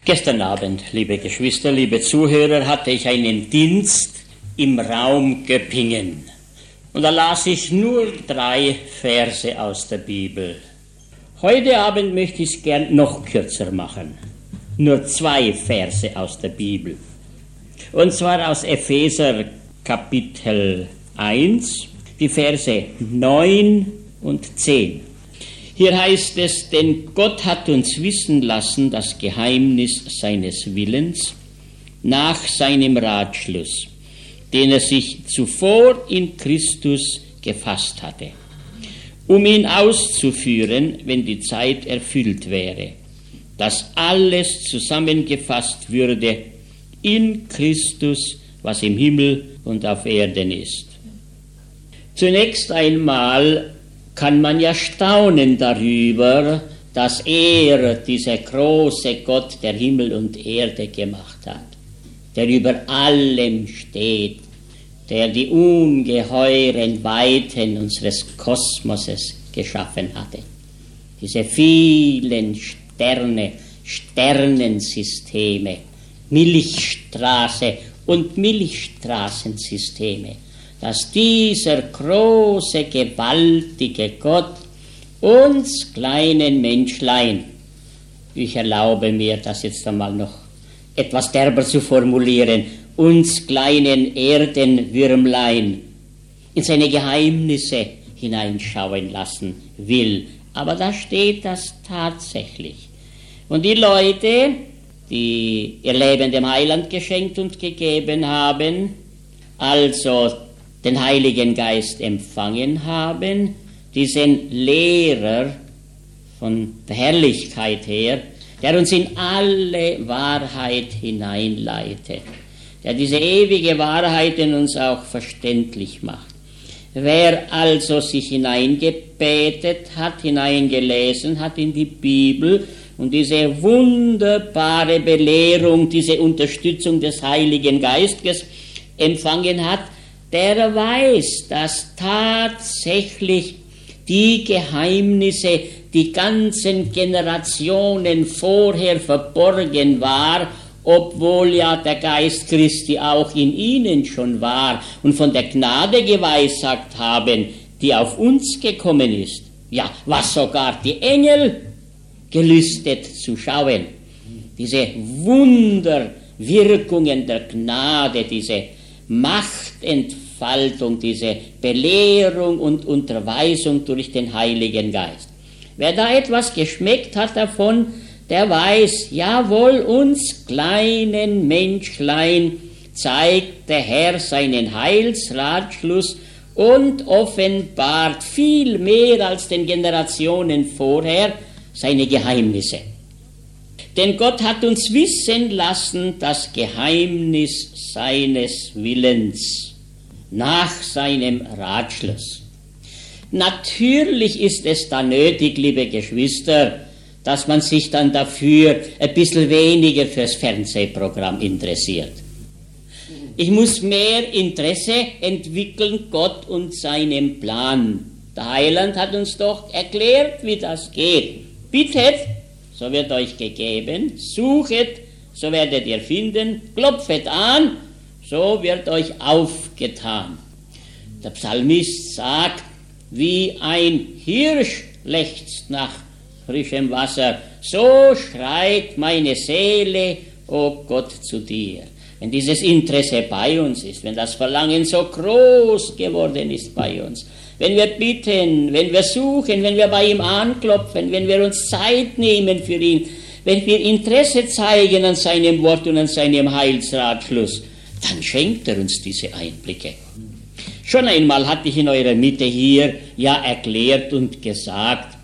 Gestern Abend, liebe Geschwister, liebe Zuhörer, hatte ich einen Dienst im Raum Göppingen. Und da las ich nur 3 Verse aus der Bibel. Heute Abend möchte ich es gern noch kürzer machen. Nur 2 Verse aus der Bibel. Und zwar aus Epheser Kapitel 1, die Verse 9 und 10. Hier heißt es, denn Gott hat uns wissen lassen das Geheimnis seines Willens nach seinem Ratschluss, den er sich zuvor in Christus gefasst hatte, um ihn auszuführen, wenn die Zeit erfüllt wäre, dass alles zusammengefasst würde in Christus, was im Himmel und auf Erden ist. Zunächst einmal kann man ja staunen darüber, dass er, dieser große Gott, der Himmel und Erde gemacht hat, der über allem steht, der die ungeheuren Weiten unseres Kosmoses geschaffen hatte. Diese vielen Sterne, Sternensysteme, Milchstraße und Milchstraßensysteme, dass dieser große, gewaltige Gott uns kleinen Menschlein, ich erlaube mir das jetzt einmal noch etwas derber zu formulieren, uns kleinen Erdenwürmlein in seine Geheimnisse hineinschauen lassen will. Aber da steht das tatsächlich. Und die Leute, die ihr Leben dem Heiland geschenkt und gegeben haben, also den Heiligen Geist empfangen haben, diesen Lehrer von der Herrlichkeit her, der uns in alle Wahrheit hineinleitet, der diese ewige Wahrheit in uns auch verständlich macht. Wer also sich hineingebetet hat, hineingelesen hat in die Bibel und diese wunderbare Belehrung, diese Unterstützung des Heiligen Geistes empfangen hat, der weiß, dass tatsächlich die Geheimnisse, die ganzen Generationen vorher verborgen war, obwohl ja der Geist Christi auch in ihnen schon war und von der Gnade geweissagt haben, die auf uns gekommen ist. Ja, was sogar die Engel gelüstet zu schauen. Diese Wunderwirkungen der Gnade, diese Machtentfaltung, diese Belehrung und Unterweisung durch den Heiligen Geist. Wer da etwas geschmeckt hat davon, der weiß, jawohl, uns kleinen Menschlein zeigt der Herr seinen Heilsratschluss und offenbart viel mehr als den Generationen vorher seine Geheimnisse. Denn Gott hat uns wissen lassen das Geheimnis seines Willens nach seinem Ratschluss. Natürlich ist es da nötig, liebe Geschwister, dass man sich dann dafür ein bisschen weniger fürs Fernsehprogramm interessiert. Ich muss mehr Interesse entwickeln, Gott und seinem Plan. Der Heiland hat uns doch erklärt, wie das geht. Bittet, so wird euch gegeben, suchet, so werdet ihr finden, klopfet an, so wird euch aufgetan. Der Psalmist sagt, wie ein Hirsch lechzt nach frischem Wasser, so schreit meine Seele, o Gott, zu dir. Wenn dieses Interesse bei uns ist, wenn das Verlangen so groß geworden ist bei uns, wenn wir bitten, wenn wir suchen, wenn wir bei ihm anklopfen, wenn wir uns Zeit nehmen für ihn, wenn wir Interesse zeigen an seinem Wort und an seinem Heilsratschluss, dann schenkt er uns diese Einblicke. Schon einmal hatte ich in eurer Mitte hier ja erklärt und gesagt,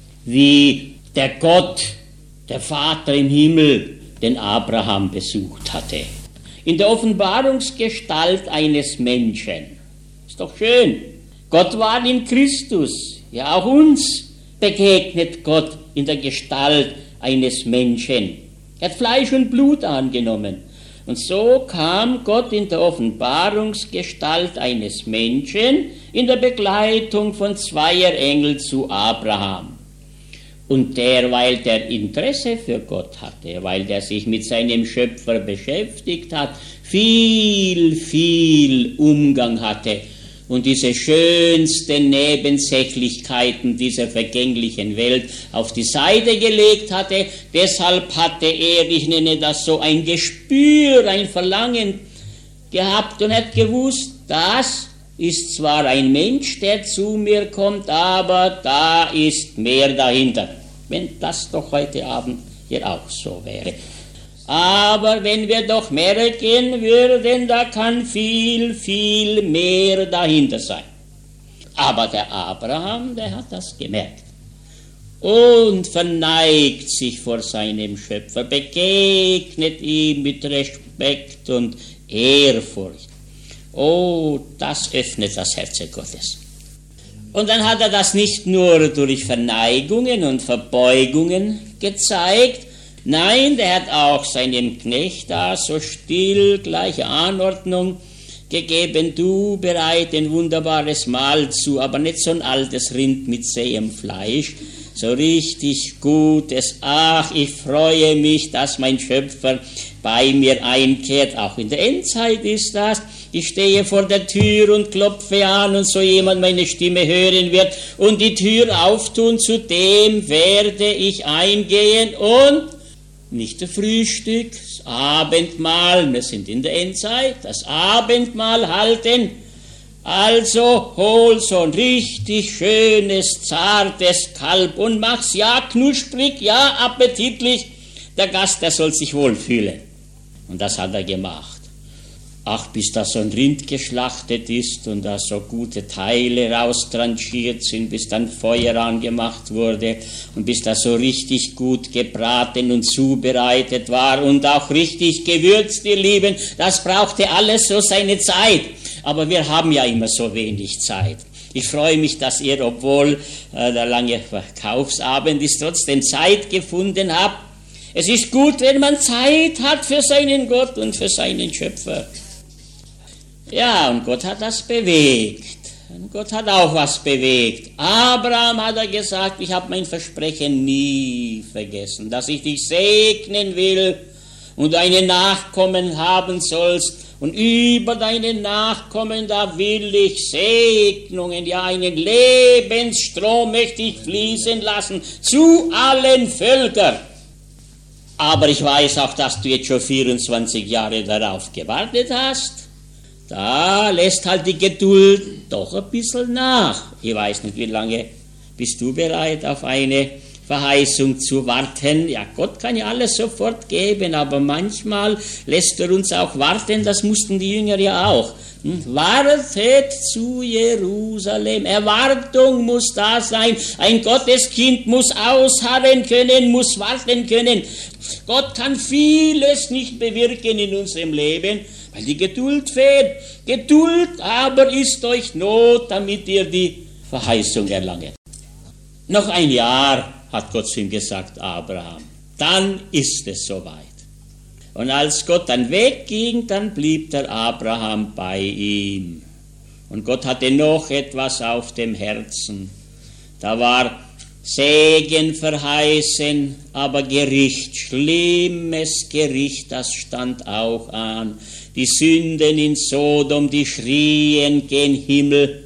wie der Gott, der Vater im Himmel, den Abraham besucht hatte. In der Offenbarungsgestalt eines Menschen. Ist doch schön. Gott war in Christus. Ja, auch uns begegnet Gott in der Gestalt eines Menschen. Er hat Fleisch und Blut angenommen. Und so kam Gott in der Offenbarungsgestalt eines Menschen in der Begleitung von 2 Engeln zu Abraham. Und der, weil der Interesse für Gott hatte, weil der sich mit seinem Schöpfer beschäftigt hat, viel Umgang hatte und diese schönsten Nebensächlichkeiten dieser vergänglichen Welt auf die Seite gelegt hatte. Deshalb hatte er, ich nenne das so, ein Gespür, ein Verlangen gehabt und hat gewusst, das ist zwar ein Mensch, der zu mir kommt, aber da ist mehr dahinter. Wenn das doch heute Abend hier auch so wäre. Aber wenn wir doch merken würden, da kann viel mehr dahinter sein. Aber der Abraham, der hat das gemerkt und verneigt sich vor seinem Schöpfer, begegnet ihm mit Respekt und Ehrfurcht. Oh, das öffnet das Herz Gottes. Und dann hat er das nicht nur durch Verneigungen und Verbeugungen gezeigt, nein, der hat auch seinem Knecht da so still, gleiche Anordnung gegeben, du bereit ein wunderbares Mahl zu, aber nicht so ein altes Rind mit zähem Fleisch, so richtig Gutes. Ach, ich freue mich, dass mein Schöpfer bei mir einkehrt. Auch in der Endzeit ist das. Ich stehe vor der Tür und klopfe an und so jemand meine Stimme hören wird und die Tür auftun, zu dem werde ich eingehen und nicht das Frühstück, das Abendmahl, wir sind in der Endzeit, das Abendmahl halten. Also hol so ein richtig schönes, zartes Kalb und mach's ja knusprig, ja appetitlich. Der Gast, der soll sich wohlfühlen. Und das hat er gemacht. Ach, bis da so ein Rind geschlachtet ist und da so gute Teile raustranchiert sind, bis dann Feuer angemacht wurde und bis da so richtig gut gebraten und zubereitet war und auch richtig gewürzt, ihr Lieben, das brauchte alles so seine Zeit. Aber wir haben ja immer so wenig Zeit. Ich freue mich, dass ihr, obwohl der lange Verkaufsabend ist, trotzdem Zeit gefunden habt. Es ist gut, wenn man Zeit hat für seinen Gott und für seinen Schöpfer. Ja, und Gott hat das bewegt. Und Gott hat auch was bewegt. Abraham hat er gesagt, ich habe mein Versprechen nie vergessen, dass ich dich segnen will und deine Nachkommen haben sollst. Und über deine Nachkommen, da will ich Segnungen, ja einen Lebensstrom möchte ich fließen lassen zu allen Völkern. Aber ich weiß auch, dass du jetzt schon 24 Jahre darauf gewartet hast. Da lässt halt die Geduld doch ein bisschen nach. Ich weiß nicht, wie lange bist du bereit, auf eine Verheißung zu warten. Ja, Gott kann ja alles sofort geben, aber manchmal lässt er uns auch warten, das mussten die Jünger ja auch. Wartet zu Jerusalem. Erwartung muss da sein. Ein Gotteskind muss ausharren können, muss warten können. Gott kann vieles nicht bewirken in unserem Leben, weil die Geduld fehlt. Geduld aber ist euch Not, damit ihr die Verheißung erlangt. Noch ein Jahr, hat Gott zu ihm gesagt, Abraham. Dann ist es soweit. Und als Gott dann wegging, dann blieb der Abraham bei ihm. Und Gott hatte noch etwas auf dem Herzen. Da war Segen verheißen, aber Gericht, schlimmes Gericht, das stand auch an. Die Sünden in Sodom, die schrien gen Himmel.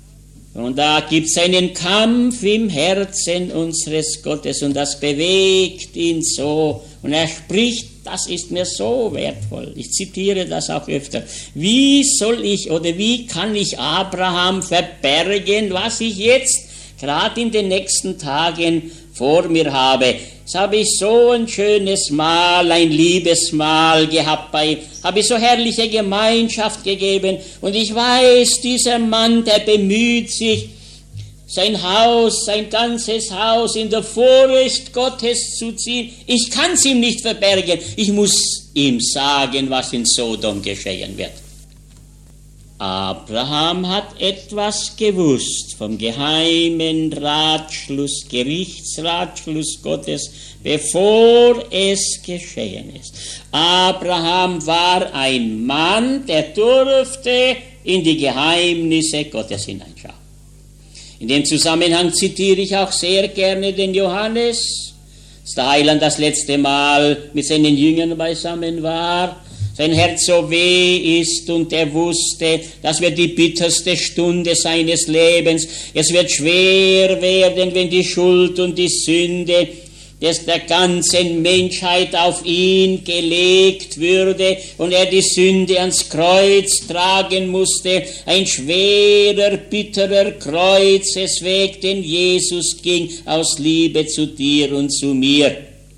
Und da gibt es einen Kampf im Herzen unseres Gottes und das bewegt ihn so. Und er spricht, das ist mir so wertvoll. Ich zitiere das auch öfter. Wie soll ich oder wie kann ich Abraham verbergen, was ich jetzt gerade in den nächsten Tagen vor mir habe? Jetzt habe ich so ein schönes Mahl, ein Liebesmahl gehabt, habe ich so herrliche Gemeinschaft gegeben und ich weiß, dieser Mann, der bemüht sich, sein Haus, sein ganzes Haus in der Furcht Gottes zu ziehen. Ich kann es ihm nicht verbergen, ich muss ihm sagen, was in Sodom geschehen wird. Abraham hat etwas gewusst vom geheimen Ratschluss, Gerichtsratschluss Gottes, bevor es geschehen ist. Abraham war ein Mann, der durfte in die Geheimnisse Gottes hineinschauen. In dem Zusammenhang zitiere ich auch sehr gerne den Johannes, als der Heiland das letzte Mal mit seinen Jüngern beisammen war, sein Herz so weh ist und er wusste, das wird die bitterste Stunde seines Lebens. Es wird schwer werden, wenn die Schuld und die Sünde der ganzen Menschheit auf ihn gelegt würde und er die Sünde ans Kreuz tragen musste. Ein schwerer, bitterer Kreuzesweg, den Jesus ging aus Liebe zu dir und zu mir.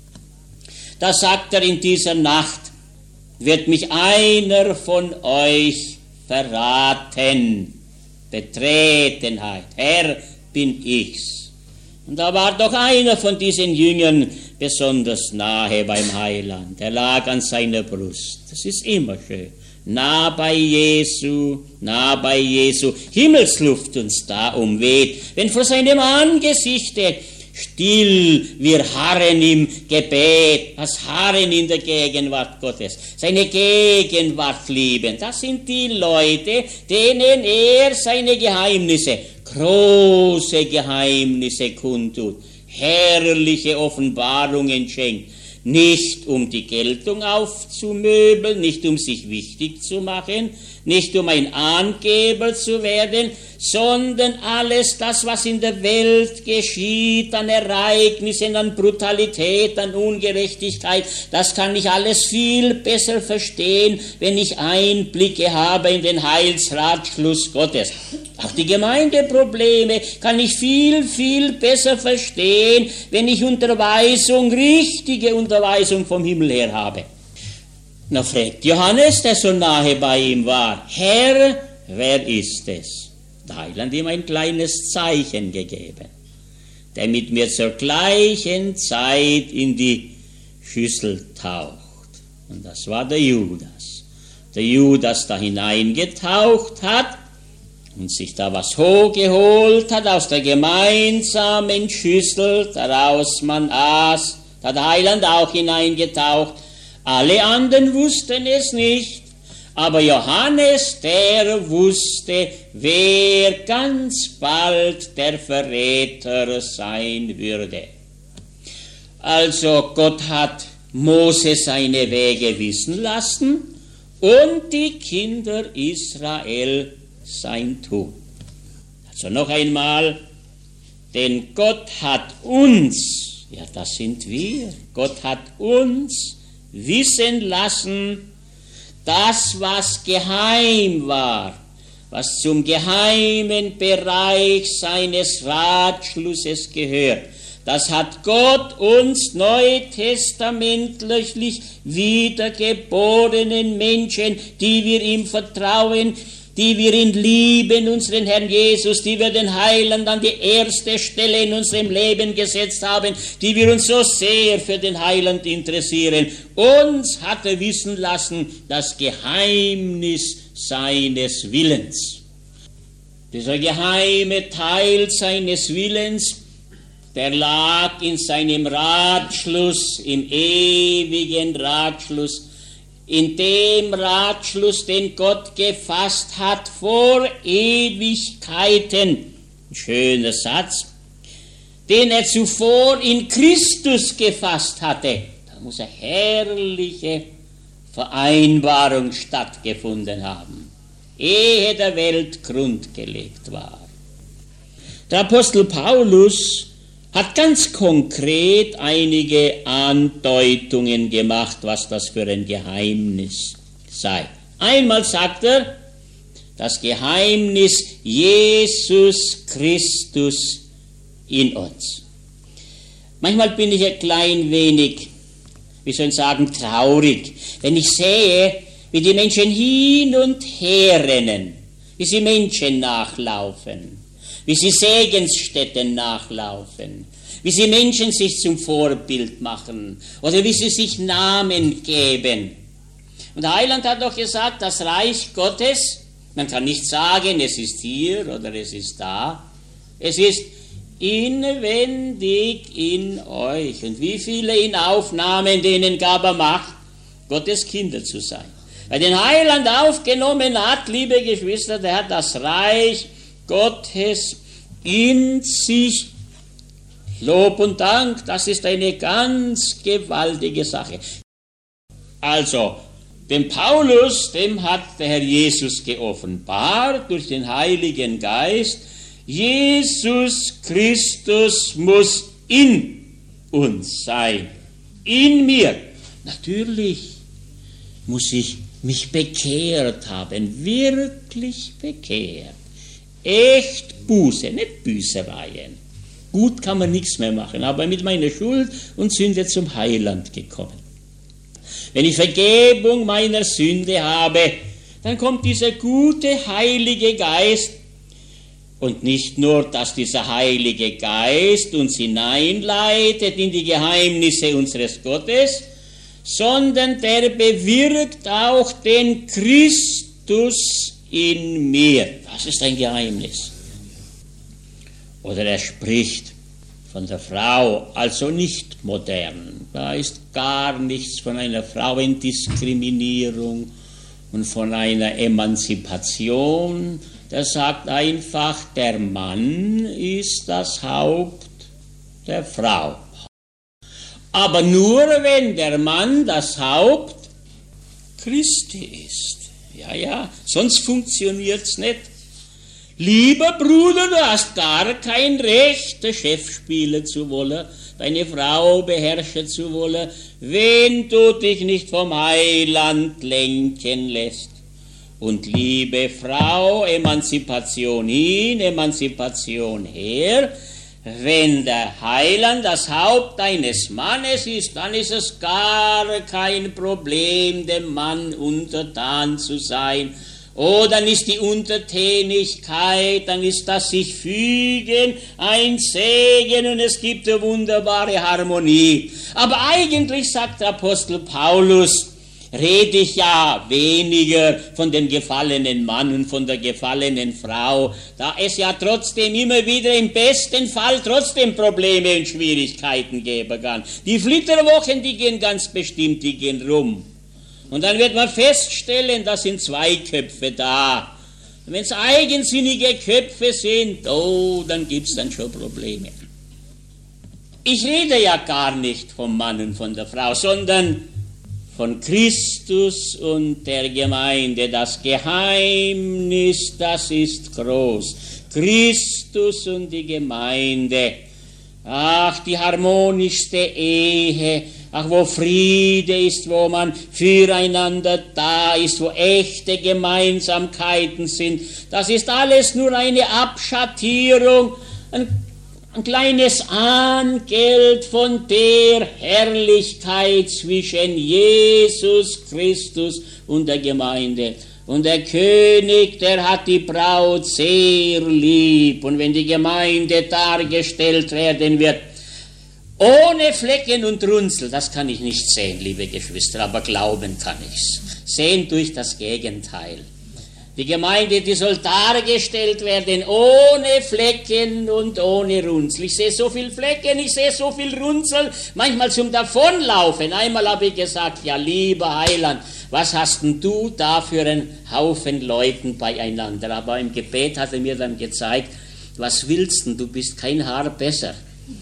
Da sagt er in dieser Nacht, wird mich einer von euch verraten. Betretenheit, Herr, bin ich's. Und da war doch einer von diesen Jüngern besonders nahe beim Heiland. Er lag an seiner Brust. Das ist immer schön. Nah bei Jesu. Himmelsluft uns da umweht. Wenn vor seinem Angesichte still wir harren im Gebet, was harren in der Gegenwart Gottes, seine Gegenwart lieben. Das sind die Leute, denen er seine Geheimnisse, große Geheimnisse kundtut, herrliche Offenbarungen schenkt, nicht um die Geltung aufzumöbeln, nicht um sich wichtig zu machen, nicht um ein Angeber zu werden, sondern alles das, was in der Welt geschieht, an Ereignissen, an Brutalität, an Ungerechtigkeit, das kann ich alles viel besser verstehen, wenn ich Einblicke habe in den Heilsratschluss Gottes. Auch die Gemeindeprobleme kann ich viel, viel besser verstehen, wenn ich Unterweisung, richtige Unterweisung vom Himmel her habe. Na, fragt Johannes, der so nahe bei ihm war, Herr, wer ist es? Der Heiland ihm ein kleines Zeichen gegeben, der mit mir zur gleichen Zeit in die Schüssel taucht. Und das war der Judas. Der Judas da hineingetaucht hat und sich da was hochgeholt hat aus der gemeinsamen Schüssel, daraus man aß, da hat der Heiland auch hineingetaucht. Alle anderen wussten es nicht, aber Johannes, der wusste, wer ganz bald der Verräter sein würde. Also Gott hat Mose seine Wege wissen lassen und die Kinder Israel sein Tun. Also noch einmal, denn Gott hat uns, ja das sind wir, Gott hat uns wissen lassen, das, was geheim war, was zum geheimen Bereich seines Ratschlusses gehört, das hat Gott uns neutestamentlich wiedergeborenen Menschen, die wir ihm vertrauen, die wir ihn lieben, unseren Herrn Jesus, die wir den Heiland an die erste Stelle in unserem Leben gesetzt haben, die wir uns so sehr für den Heiland interessieren. Uns hat er wissen lassen, das Geheimnis seines Willens. Dieser geheime Teil seines Willens, der lag in seinem Ratschluss, im ewigen Ratschluss, in dem Ratschluss, den Gott gefasst hat vor Ewigkeiten. Ein schöner Satz, den er zuvor in Christus gefasst hatte. Da muss eine herrliche Vereinbarung stattgefunden haben, ehe der Welt Grund gelegt war. Der Apostel Paulus hat ganz konkret einige Andeutungen gemacht, was das für ein Geheimnis sei. Einmal sagt er, das Geheimnis Jesus Christus in uns. Manchmal bin ich ein klein wenig, wie soll ich sagen, traurig, wenn ich sehe, wie die Menschen hin und her rennen, wie sie Menschen nachlaufen, wie sie Segensstätten nachlaufen, wie sie Menschen sich zum Vorbild machen oder wie sie sich Namen geben. Und der Heiland hat doch gesagt, das Reich Gottes, man kann nicht sagen, es ist hier oder es ist da, es ist inwendig in euch. Und wie viele ihn aufnahmen, denen gab er Macht, Gottes Kinder zu sein. Weil den Heiland aufgenommen hat, liebe Geschwister, der hat das Reich Gottes in sich. Lob und Dank, das ist eine ganz gewaltige Sache. Also, dem Paulus, dem hat der Herr Jesus geoffenbart durch den Heiligen Geist, Jesus Christus muss in uns sein, in mir. Natürlich muss ich mich bekehrt haben, wirklich bekehrt. Echt Buße, nicht Büßereien. Gut kann man nichts mehr machen, aber mit meiner Schuld und Sünde zum Heiland gekommen. Wenn ich Vergebung meiner Sünde habe, dann kommt dieser gute Heilige Geist. Und nicht nur, dass dieser Heilige Geist uns hineinleitet in die Geheimnisse unseres Gottes, sondern der bewirkt auch den Christus in mir. Das ist ein Geheimnis. Oder er spricht von der Frau, also nicht modern. Da ist gar nichts von einer Frauendiskriminierung und von einer Emanzipation. Der sagt einfach, der Mann ist das Haupt der Frau. Aber nur wenn der Mann das Haupt Christi ist. Ja, sonst funktioniert es nicht. Lieber Bruder, du hast gar kein Recht, der Chef spielen zu wollen, deine Frau beherrschen zu wollen, wenn du dich nicht vom Heiland lenken lässt. Und liebe Frau, Emanzipation hin, Emanzipation her, wenn der Heiland das Haupt deines Mannes ist, dann ist es gar kein Problem, dem Mann untertan zu sein. Oh, dann ist die Untertänigkeit, dann ist das sich fügen ein Segen und es gibt eine wunderbare Harmonie. Aber eigentlich, sagt der Apostel Paulus, rede ich ja weniger von dem gefallenen Mann und von der gefallenen Frau, da es ja trotzdem immer wieder im besten Fall trotzdem Probleme und Schwierigkeiten geben kann. Die Flitterwochen, die gehen ganz bestimmt, die gehen rum. Und dann wird man feststellen, da sind zwei Köpfe da. Wenn es eigensinnige Köpfe sind, oh, dann gibt es dann schon Probleme. Ich rede ja gar nicht vom Mann und von der Frau, sondern von Christus und der Gemeinde. Das Geheimnis, das ist groß. Christus und die Gemeinde. Ach, die harmonischste Ehe. Ach, wo Friede ist, wo man füreinander da ist, wo echte Gemeinsamkeiten sind. Das ist alles nur eine Abschattierung, ein kleines Angeld von der Herrlichkeit zwischen Jesus Christus und der Gemeinde. Und der König, der hat die Braut sehr lieb. Und wenn die Gemeinde dargestellt werden wird, ohne Flecken und Runzel, das kann ich nicht sehen, liebe Geschwister, aber glauben kann ich's. Sehen durch das Gegenteil. Die Gemeinde, die soll dargestellt werden ohne Flecken und ohne Runzel. Ich sehe so viel Flecken, ich sehe so viel Runzel, manchmal zum Davonlaufen. Einmal habe ich gesagt, ja, lieber Heiland, was hast denn du da für einen Haufen Leuten beieinander? Aber im Gebet hat er mir dann gezeigt, was willst denn, du bist kein Haar besser.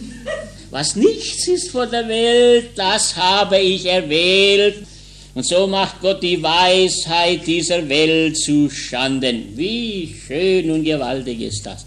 Was nichts ist vor der Welt, das habe ich erwählt. Und so macht Gott die Weisheit dieser Welt zu Schanden. Wie schön und gewaltig ist das.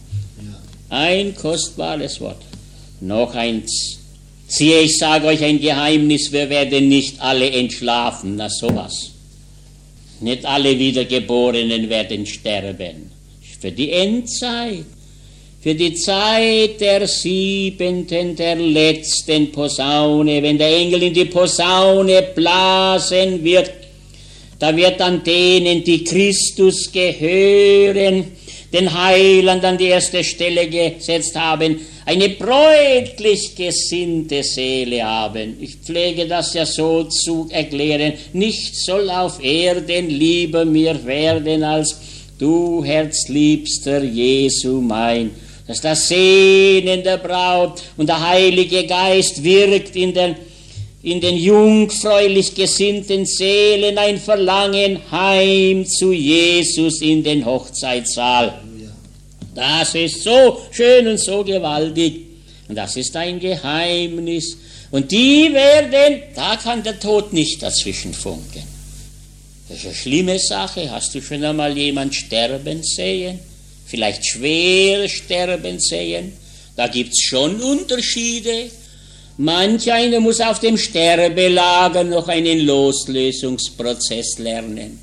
Ein kostbares Wort. Noch eins. Siehe, ich sage euch ein Geheimnis, wir werden nicht alle entschlafen. Na sowas. Nicht alle Wiedergeborenen werden sterben. Für die Endzeit. Für die Zeit der 7., der letzten Posaune, wenn der Engel in die Posaune blasen wird, da wird an denen, die Christus gehören, den Heiland an die erste Stelle gesetzt haben, eine bräutlich gesinnte Seele haben. Ich pflege das ja so zu erklären, nichts soll auf Erden lieber mir werden als du, herzliebster Jesu mein. Das ist das Sehnen der Braut und der Heilige Geist wirkt in den jungfräulich gesinnten Seelen ein Verlangen heim zu Jesus in den Hochzeitssaal. Das ist so schön und so gewaltig. Und das ist ein Geheimnis. Und die werden, da kann der Tod nicht dazwischen funken. Das ist eine schlimme Sache. Hast du schon einmal jemand sterben sehen? Vielleicht schwer sterben sehen? Da gibt es schon Unterschiede. Manch einer muss auf dem Sterbelager noch einen Loslösungsprozess lernen.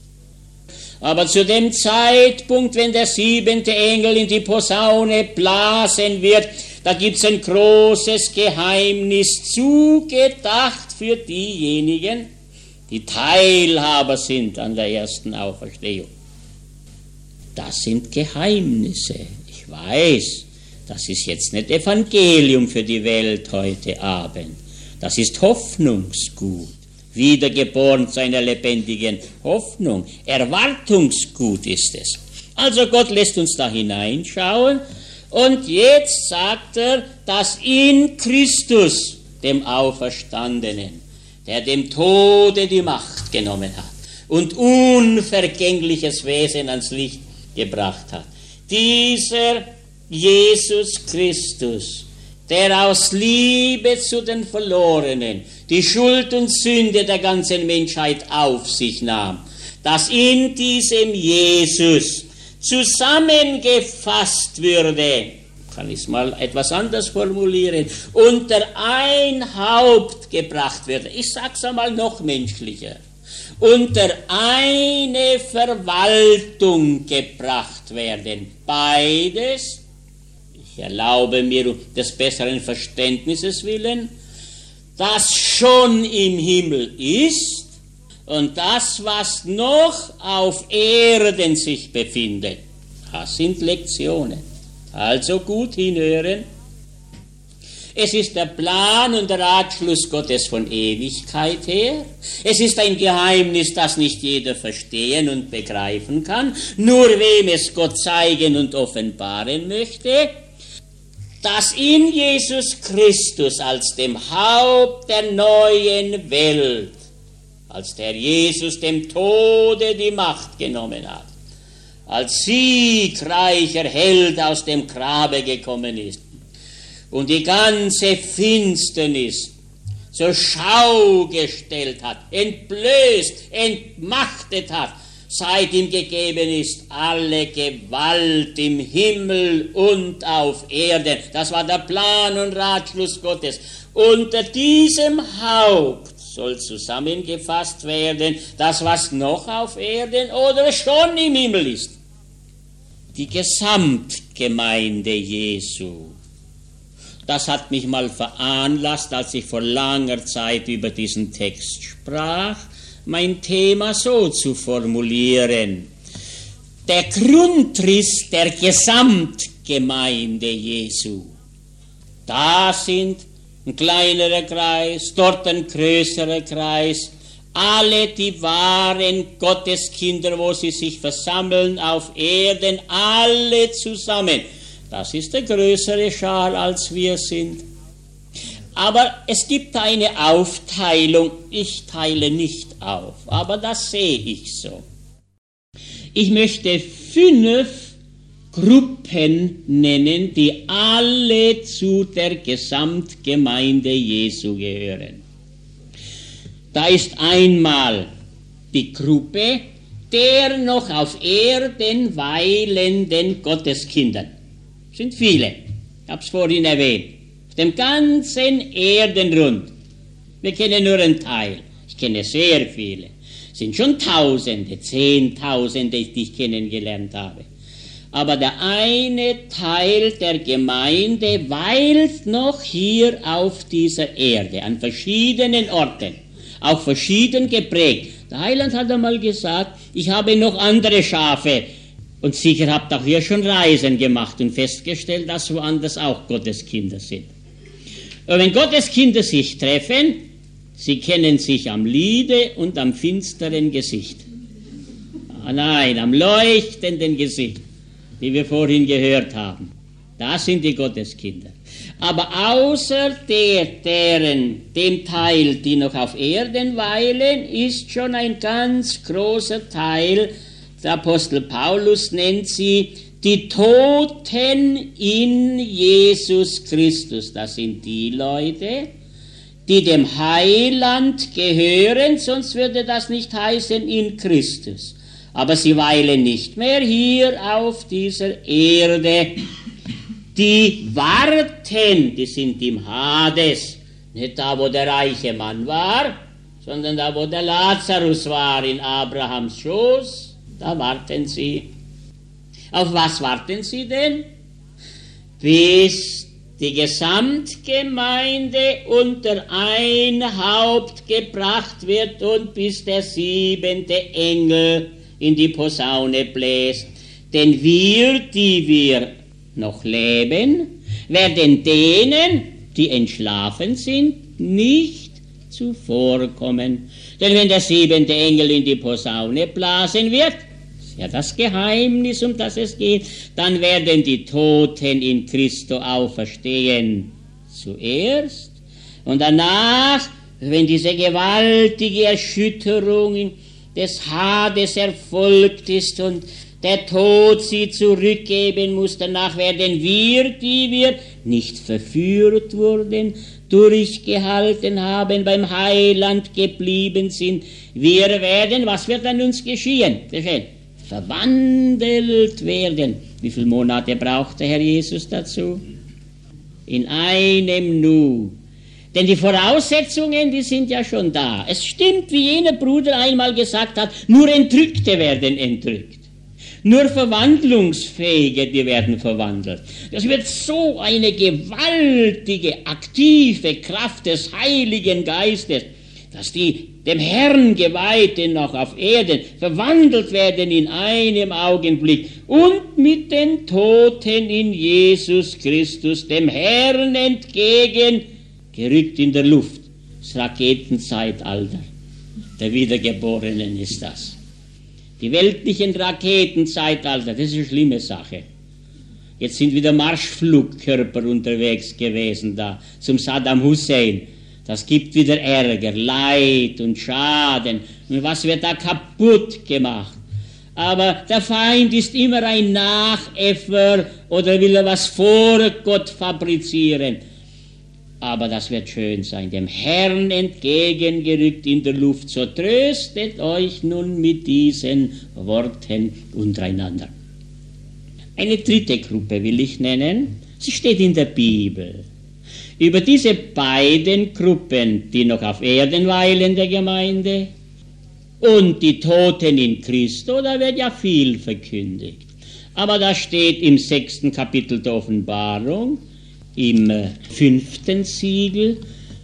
Aber zu dem Zeitpunkt, wenn der 7. Engel in die Posaune blasen wird, da gibt es ein großes Geheimnis, zugedacht für diejenigen, die Teilhaber sind an der ersten Auferstehung. Das sind Geheimnisse. Ich weiß, das ist jetzt nicht Evangelium für die Welt heute Abend. Das ist Hoffnungsgut. Wiedergeboren zu einer lebendigen Hoffnung. Erwartungsgut ist es. Also Gott lässt uns da hineinschauen und jetzt sagt er, dass in Christus, dem Auferstandenen, der dem Tode die Macht genommen hat und unvergängliches Wesen ans Licht gebracht hat, dieser Jesus Christus, der aus Liebe zu den Verlorenen die Schuld und Sünde der ganzen Menschheit auf sich nahm, dass in diesem Jesus zusammengefasst würde, kann ich es mal etwas anders formulieren, unter ein Haupt gebracht würde. Ich sage es einmal noch menschlicher. Unter eine Verwaltung gebracht werden. Beides, ich erlaube mir des besseren Verständnisses willen, das schon im Himmel ist und das, was noch auf Erden sich befindet. Das sind Lektionen. Also gut hinhören. Es ist der Plan und der Ratschluss Gottes von Ewigkeit her. Es ist ein Geheimnis, das nicht jeder verstehen und begreifen kann, nur wem es Gott zeigen und offenbaren möchte, dass in Jesus Christus als dem Haupt der neuen Welt, als der Jesus dem Tode die Macht genommen hat, als siegreicher Held aus dem Grabe gekommen ist und die ganze Finsternis zur Schau gestellt hat, entblößt, entmachtet hat, seit ihm gegeben ist alle Gewalt im Himmel und auf Erden. Das war der Plan und Ratschluss Gottes. Unter diesem Haupt soll zusammengefasst werden, das, was noch auf Erden oder schon im Himmel ist. Die Gesamtgemeinde Jesu. Das hat mich mal veranlasst, als ich vor langer Zeit über diesen Text sprach, mein Thema so zu formulieren. Der Grundriss der Gesamtgemeinde Jesu. Da sind ein kleinerer Kreis, dort ein größerer Kreis, alle die wahren Gotteskinder, wo sie sich versammeln auf Erden, alle zusammen. Das ist der größere Schar, als wir sind. Aber es gibt eine Aufteilung, ich teile nicht auf, aber das sehe ich so. Ich möchte 5 Gruppen nennen, die alle zu der Gesamtgemeinde Jesu gehören. Da ist einmal die Gruppe der noch auf Erden weilenden Gotteskindern. Das sind viele, ich habe es vorhin erwähnt. Auf dem ganzen Erdenrund. Wir kennen nur einen Teil. Ich kenne sehr viele. Es sind schon Tausende, Zehntausende, die ich kennengelernt habe. Aber der eine Teil der Gemeinde weilt noch hier auf dieser Erde, an verschiedenen Orten, auch verschieden geprägt. Der Heiland hat einmal gesagt, ich habe noch andere Schafe. Und sicher habt auch ihr schon Reisen gemacht und festgestellt, dass woanders auch Gotteskinder sind. Und wenn Gotteskinder sich treffen, sie kennen sich am Liede und am finsteren Gesicht. Nein, am leuchtenden Gesicht, wie wir vorhin gehört haben. Das sind die Gotteskinder. Aber außer dem Teil, die noch auf Erden weilen, ist schon ein ganz großer Teil, der Apostel Paulus nennt sie Die Toten in Jesus Christus, das sind die Leute, die dem Heiland gehören, sonst würde das nicht heißen in Christus. Aber sie weilen nicht mehr hier auf dieser Erde. Die warten, die sind im Hades, nicht da, wo der reiche Mann war, sondern da, wo der Lazarus war, in Abrahams Schoß, da warten sie. Auf was warten sie denn? Bis die Gesamtgemeinde unter ein Haupt gebracht wird und bis der 7. Engel in die Posaune bläst. Denn wir, die wir noch leben, werden denen, die entschlafen sind, nicht zuvorkommen. Denn wenn der 7. Engel in die Posaune blasen wird, ist ja das Geheimnis, um das es geht, dann werden die Toten in Christo auferstehen zuerst und danach, wenn diese gewaltige Erschütterung des Hades erfolgt ist und der Tod sie zurückgeben muss, danach werden wir, die wir nicht verführt wurden, durchgehalten haben, beim Heiland geblieben sind, wir werden, was wird an uns geschehen? Verwandelt werden. Wie viele Monate braucht der Herr Jesus dazu? In einem Nu. Denn die Voraussetzungen, die sind ja schon da. Es stimmt, wie jener Bruder einmal gesagt hat, nur Entrückte werden entrückt. Nur Verwandlungsfähige, die werden verwandelt. Das wird so eine gewaltige, aktive Kraft des Heiligen Geistes, dass die dem Herrn Geweihten noch auf Erden verwandelt werden in einem Augenblick und mit den Toten in Jesus Christus dem Herrn entgegen gerückt in der Luft. Das Raketenzeitalter der Wiedergeborenen ist das. Die weltlichen Raketenzeitalter, das ist eine schlimme Sache. Jetzt sind wieder Marschflugkörper unterwegs gewesen da zum Saddam Hussein. Das gibt wieder Ärger, Leid und Schaden. Und was wird da kaputt gemacht? Aber der Feind ist immer ein Nachäffer oder will er was vor Gott fabrizieren. Aber das wird schön sein, dem Herrn entgegengerückt in der Luft. So tröstet euch nun mit diesen Worten untereinander. Eine dritte Gruppe will ich nennen. Sie steht in der Bibel. Über diese beiden Gruppen, die noch auf Erden weilen der Gemeinde, und die Toten in Christo, da wird ja viel verkündigt. Aber da steht im 6. Kapitel der Offenbarung, im 5. Siegel,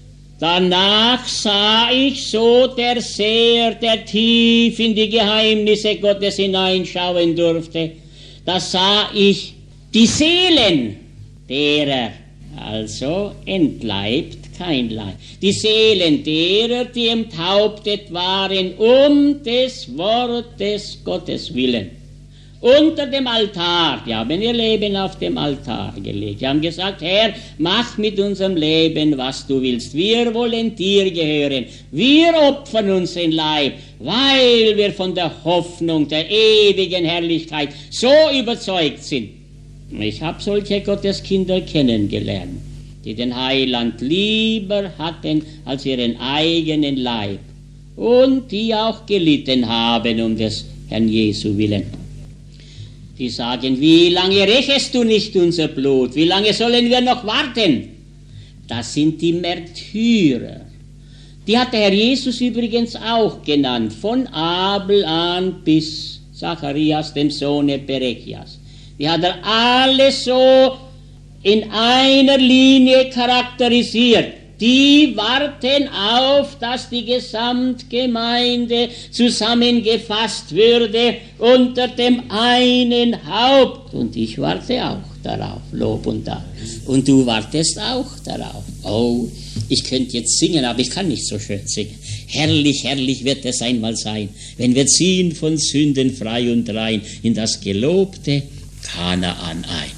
danach sah ich so der Seher, der tief in die Geheimnisse Gottes hineinschauen durfte, da sah ich die Seelen derer, also entleibt kein Leib. Die Seelen derer, die enthauptet waren, um des Wortes Gottes willen. Unter dem Altar, die haben ihr Leben auf dem Altar gelegt. Die haben gesagt, Herr, mach mit unserem Leben, was du willst. Wir wollen dir gehören. Wir opfern unseren Leib, weil wir von der Hoffnung der ewigen Herrlichkeit so überzeugt sind. Ich habe solche Gotteskinder kennengelernt, die den Heiland lieber hatten als ihren eigenen Leib und die auch gelitten haben um des Herrn Jesu willen. Die sagen, wie lange rächest du nicht unser Blut? Wie lange sollen wir noch warten? Das sind die Märtyrer. Die hat der Herr Jesus übrigens auch genannt, von Abel an bis Zacharias, dem Sohne Berechias. Die hat er alle so in einer Linie charakterisiert. Die warten auf, dass die Gesamtgemeinde zusammengefasst würde unter dem einen Haupt. Und ich warte auch darauf, Lob und Dank. Und du wartest auch darauf. Oh, ich könnte jetzt singen, aber ich kann nicht so schön singen. Herrlich, herrlich wird es einmal sein, wenn wir ziehen von Sünden frei und rein in das gelobte Kanaan ein.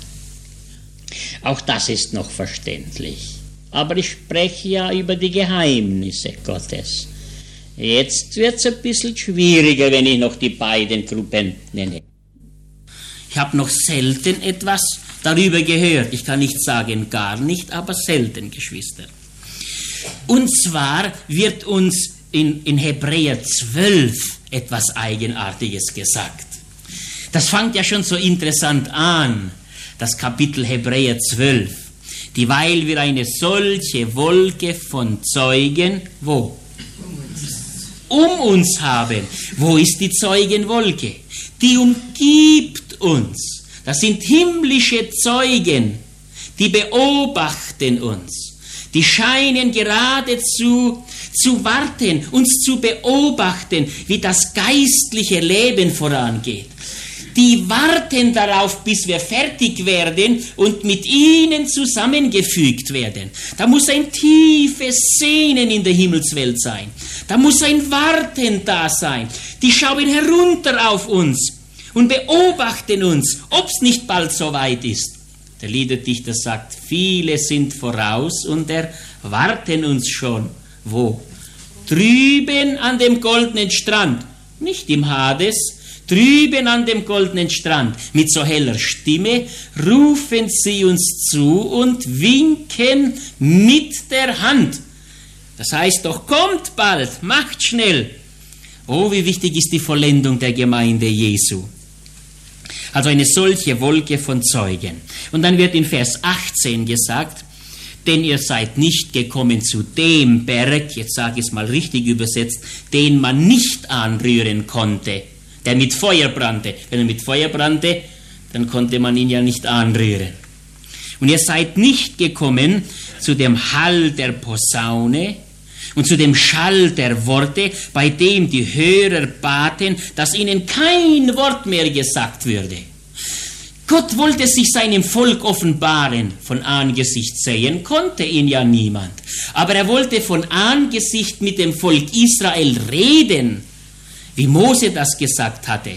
Auch das ist noch verständlich. Aber ich spreche ja über die Geheimnisse Gottes. Jetzt wird es ein bisschen schwieriger, wenn ich noch die beiden Gruppen nenne. Ich habe noch selten etwas darüber gehört. Ich kann nicht sagen gar nicht, aber selten, Geschwister. Und zwar wird uns in Hebräer 12 etwas Eigenartiges gesagt. Das fängt ja schon so interessant an, das Kapitel Hebräer 12. Dieweil wir eine solche Wolke von Zeugen, wo? Um uns haben. Wo ist die Zeugenwolke? Die umgibt uns. Das sind himmlische Zeugen, die beobachten uns. Die scheinen geradezu zu warten, uns zu beobachten, wie das geistliche Leben vorangeht. Die warten darauf, bis wir fertig werden und mit ihnen zusammengefügt werden. Da muss ein tiefes Sehnen in der Himmelswelt sein. Da muss ein Warten da sein. Die schauen herunter auf uns und beobachten uns, ob es nicht bald so weit ist. Der Liederdichter sagt, viele sind voraus und erwarten uns schon. Wo? Drüben an dem goldenen Strand, nicht im Hades, drüben an dem goldenen Strand, mit so heller Stimme rufen sie uns zu und winken mit der Hand. Das heißt doch, kommt bald, macht schnell. Oh, wie wichtig ist die Vollendung der Gemeinde Jesu. Also eine solche Wolke von Zeugen. Und dann wird in Vers 18 gesagt, denn ihr seid nicht gekommen zu dem Berg, jetzt sage ich es mal richtig übersetzt, den man nicht anrühren konnte, der mit Feuer brannte. Wenn er mit Feuer brannte, dann konnte man ihn ja nicht anrühren. Und ihr seid nicht gekommen zu dem Hall der Posaune und zu dem Schall der Worte, bei dem die Hörer baten, dass ihnen kein Wort mehr gesagt würde. Gott wollte sich seinem Volk offenbaren. Von Angesicht sehen konnte ihn ja niemand. Aber er wollte von Angesicht mit dem Volk Israel reden, wie Mose das gesagt hatte.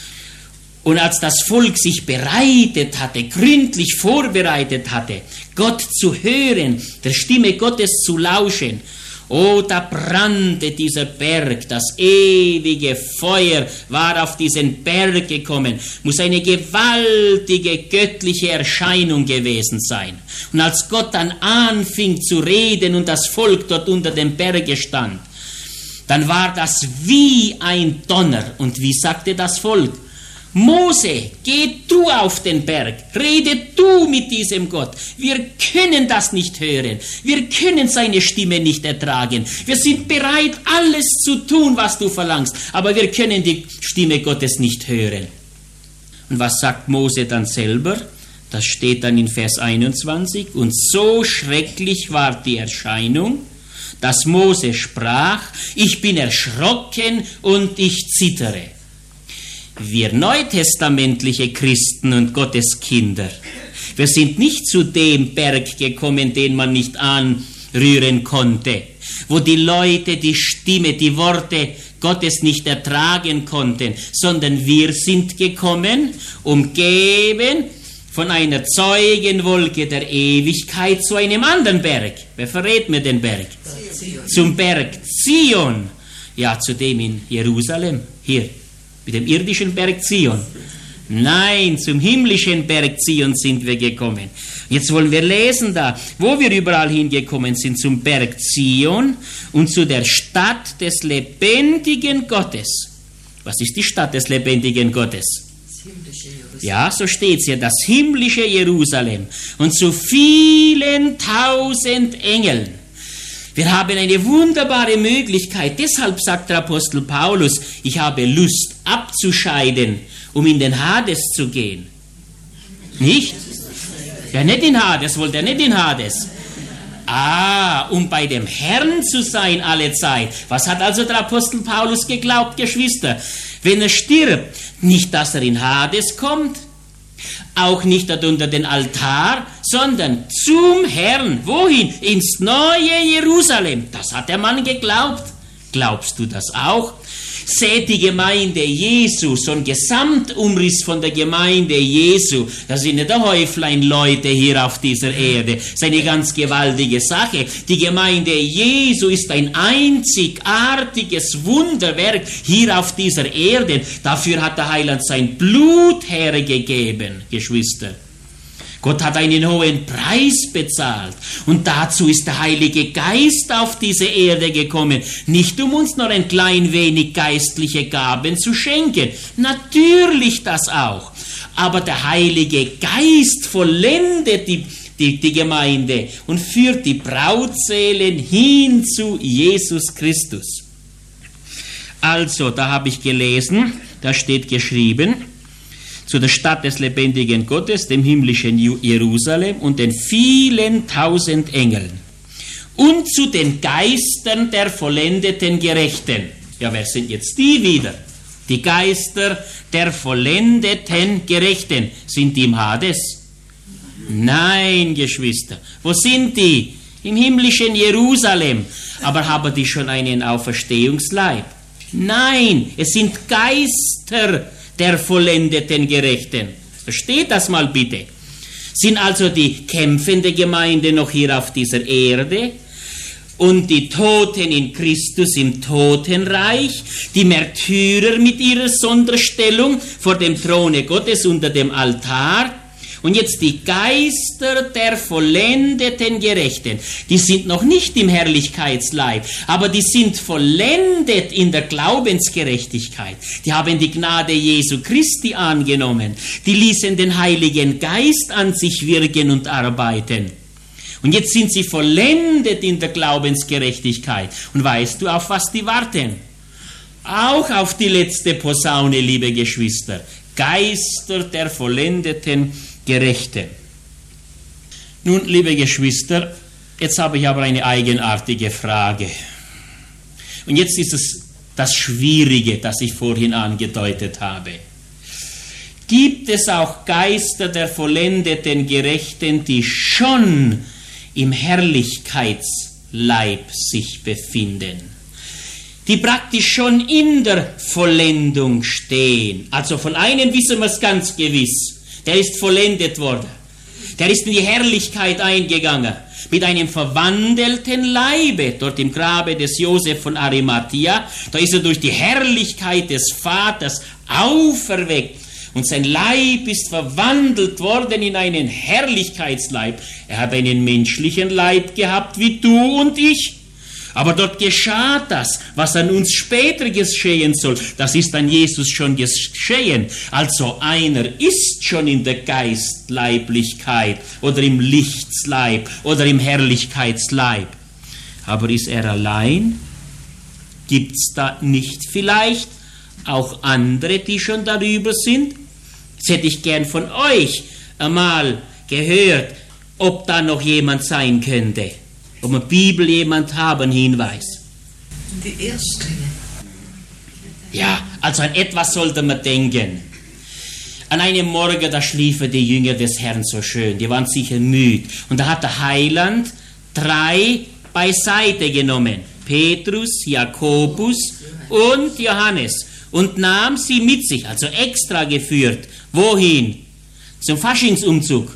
Und als das Volk sich bereitet hatte, gründlich vorbereitet hatte, Gott zu hören, der Stimme Gottes zu lauschen, oh, da brannte dieser Berg, das ewige Feuer war auf diesen Berg gekommen, muss eine gewaltige göttliche Erscheinung gewesen sein. Und als Gott dann anfing zu reden und das Volk dort unter dem Berge stand, dann war das wie ein Donner. Und wie sagte das Volk? Mose, geh du auf den Berg, rede du mit diesem Gott. Wir können das nicht hören, wir können seine Stimme nicht ertragen. Wir sind bereit, alles zu tun, was du verlangst, aber wir können die Stimme Gottes nicht hören. Und was sagt Mose dann selber? Das steht dann in Vers 21. Und so schrecklich war die Erscheinung, dass Mose sprach, ich bin erschrocken und ich zittere. Wir neutestamentliche Christen und Gotteskinder, wir sind nicht zu dem Berg gekommen, den man nicht anrühren konnte, wo die Leute die Stimme, die Worte Gottes nicht ertragen konnten, sondern wir sind gekommen, umgeben von einer Zeugenwolke der Ewigkeit zu einem anderen Berg. Wer verrät mir den Berg? Zion. Zum Berg Zion. Ja, zu dem in Jerusalem, hier. Mit dem irdischen Berg Zion. Nein, zum himmlischen Berg Zion sind wir gekommen. Jetzt wollen wir lesen da, wo wir überall hingekommen sind, zum Berg Zion und zu der Stadt des lebendigen Gottes. Was ist die Stadt des lebendigen Gottes? Das himmlische Jerusalem. Ja, so steht es hier, das himmlische Jerusalem. Und zu vielen tausend Engeln. Wir haben eine wunderbare Möglichkeit. Deshalb sagt der Apostel Paulus, ich habe Lust abzuscheiden, um in den Hades zu gehen. Nicht? Ja, nicht in Hades, wollte er nicht in Hades. Um bei dem Herrn zu sein alle Zeit. Was hat also der Apostel Paulus geglaubt, Geschwister? Wenn er stirbt, nicht, dass er in Hades kommt, auch nicht dort unter den Altar, sondern zum Herrn. Wohin? Ins neue Jerusalem. Das hat der Mann geglaubt. Glaubst du das auch? Seht die Gemeinde Jesu, so ein Gesamtumriss von der Gemeinde Jesu. Das sind nicht ein Häuflein Leute hier auf dieser Erde. Das ist eine ganz gewaltige Sache. Die Gemeinde Jesu ist ein einzigartiges Wunderwerk hier auf dieser Erde. Dafür hat der Heiland sein Blut hergegeben, Geschwister. Gott hat einen hohen Preis bezahlt und dazu ist der Heilige Geist auf diese Erde gekommen, nicht um uns nur ein klein wenig geistliche Gaben zu schenken, natürlich das auch, aber der Heilige Geist vollendet die Gemeinde und führt die Brautseelen hin zu Jesus Christus. Also, da habe ich gelesen, da steht geschrieben, zu der Stadt des lebendigen Gottes, dem himmlischen Jerusalem und den vielen tausend Engeln und zu den Geistern der vollendeten Gerechten. Ja, wer sind jetzt die wieder? Die Geister der vollendeten Gerechten. Sind die im Hades? Nein, Geschwister. Wo sind die? Im himmlischen Jerusalem. Aber haben die schon einen Auferstehungsleib? Nein, es sind Geister der vollendeten Gerechten. Versteht das mal bitte. Sind also die kämpfende Gemeinde noch hier auf dieser Erde und die Toten in Christus im Totenreich, die Märtyrer mit ihrer Sonderstellung vor dem Throne Gottes unter dem Altar und jetzt die Geister der vollendeten Gerechten. Die sind noch nicht im Herrlichkeitsleib, aber die sind vollendet in der Glaubensgerechtigkeit. Die haben die Gnade Jesu Christi angenommen. Die ließen den Heiligen Geist an sich wirken und arbeiten. Und jetzt sind sie vollendet in der Glaubensgerechtigkeit. Und weißt du, auf was die warten? Auch auf die letzte Posaune, liebe Geschwister. Geister der vollendeten Gerechten. Nun, liebe Geschwister, jetzt habe ich aber eine eigenartige Frage. Und jetzt ist es das Schwierige, das ich vorhin angedeutet habe. Gibt es auch Geister der vollendeten Gerechten, die schon im Herrlichkeitsleib sich befinden? Die praktisch schon in der Vollendung stehen. Also von einem wissen wir es ganz gewiss. Der ist vollendet worden. Der ist in die Herrlichkeit eingegangen. Mit einem verwandelten Leibe, dort im Grabe des Josef von Arimathea. Da ist er durch die Herrlichkeit des Vaters auferweckt. Und sein Leib ist verwandelt worden in einen Herrlichkeitsleib. Er hat einen menschlichen Leib gehabt, wie du und ich. Aber dort geschah das, was an uns später geschehen soll. Das ist an Jesus schon geschehen. Also einer ist schon in der Geistleiblichkeit oder im Lichtsleib oder im Herrlichkeitsleib. Aber ist er allein? Gibt es da nicht vielleicht auch andere, die schon darüber sind? Jetzt hätte ich gern von euch einmal gehört, ob da noch jemand sein könnte. Ob wir Bibel jemand haben, Hinweis. Die Ersten. Ja, also an etwas sollte man denken. An einem Morgen, da schliefen die Jünger des Herrn so schön, die waren sicher müde. Und da hat der Heiland 3 beiseite genommen. Petrus, Jakobus und Johannes. Und nahm sie mit sich, also extra geführt. Wohin? Zum Faschingsumzug.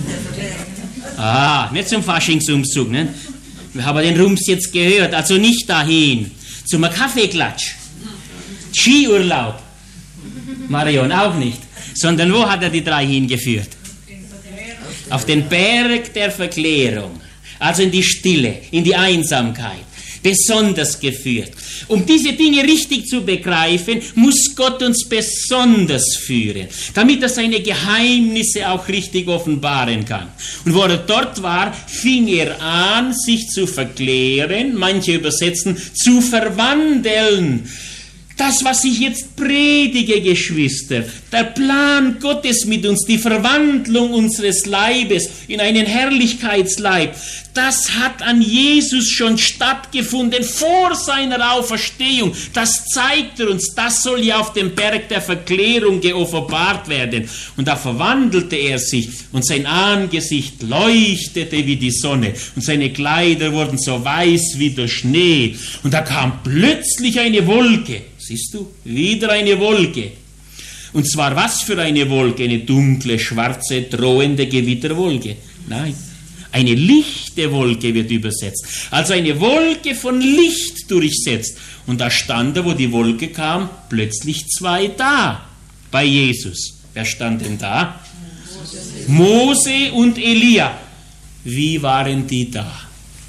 Nicht zum Faschingsumzug, ne? Wir haben den Rums jetzt gehört, also nicht dahin, zum Kaffeeklatsch, Skiurlaub, Marion auch nicht, sondern wo hat er die 3 hingeführt? Auf den Berg der Verklärung, also in die Stille, in die Einsamkeit, besonders geführt. Um diese Dinge richtig zu begreifen, muss Gott uns besonders führen, damit er seine Geheimnisse auch richtig offenbaren kann. Und wo er dort war, fing er an, sich zu verklären, manche übersetzen, zu verwandeln. Das, was ich jetzt predige, Geschwister, der Plan Gottes mit uns, die Verwandlung unseres Leibes in einen Herrlichkeitsleib, das hat an Jesus schon stattgefunden vor seiner Auferstehung. Das zeigt er uns, das soll ja auf dem Berg der Verklärung geoffenbart werden. Und da verwandelte er sich und sein Angesicht leuchtete wie die Sonne und seine Kleider wurden so weiß wie der Schnee. Und da kam plötzlich eine Wolke. Siehst du? Wieder eine Wolke. Und zwar was für eine Wolke? Eine dunkle, schwarze, drohende Gewitterwolke. Nein, eine lichte Wolke wird übersetzt. Also eine Wolke von Licht durchsetzt. Und da stand wo die Wolke kam, plötzlich zwei da bei Jesus. Wer stand denn da? Mose und Elia. Wie waren die da?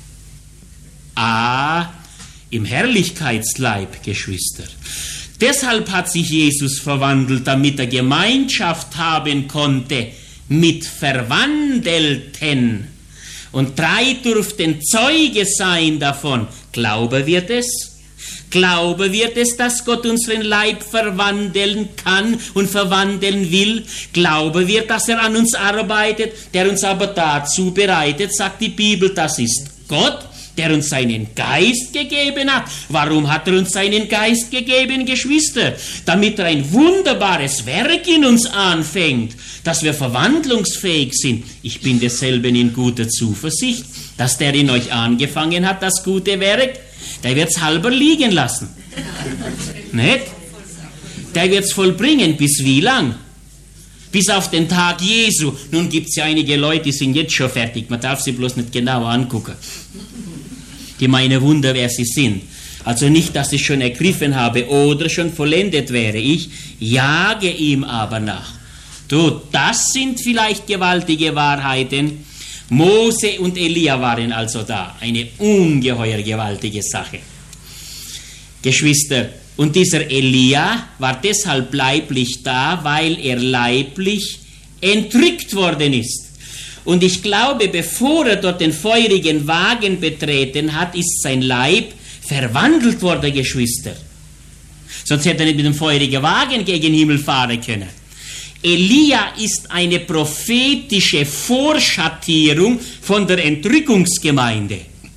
Im Herrlichkeitsleib, Geschwister. Deshalb hat sich Jesus verwandelt, damit er Gemeinschaft haben konnte mit Verwandelten. Und 3 durften Zeuge sein davon. Glaube wird es? Glaube wird es, dass Gott unseren Leib verwandeln kann und verwandeln will? Glaube wird, dass er an uns arbeitet, der uns aber dazu bereitet, sagt die Bibel, das ist Gott, der uns seinen Geist gegeben hat. Warum hat er uns seinen Geist gegeben, Geschwister? Damit er ein wunderbares Werk in uns anfängt, dass wir verwandlungsfähig sind. Ich bin desselben in guter Zuversicht, dass der in euch angefangen hat, das gute Werk, der wird es halber liegen lassen. Nicht? Der wird es vollbringen. Bis wie lang? Bis auf den Tag Jesu. Nun gibt es ja einige Leute, die sind jetzt schon fertig. Man darf sie bloß nicht genau angucken. Die meine Wunder, wer sie sind. Also nicht, dass ich schon ergriffen habe oder schon vollendet wäre. Ich jage ihm aber nach. Du, das sind vielleicht gewaltige Wahrheiten. Mose und Elia waren also da. Eine ungeheuer gewaltige Sache. Geschwister, und dieser Elia war deshalb leiblich da, weil er leiblich entrückt worden ist. Und ich glaube, bevor er dort den feurigen Wagen betreten hat, ist sein Leib verwandelt worden, Geschwister. Sonst hätte er nicht mit dem feurigen Wagen gegen den Himmel fahren können. Elia ist eine prophetische Vorschattierung von der Entrückungsgemeinde.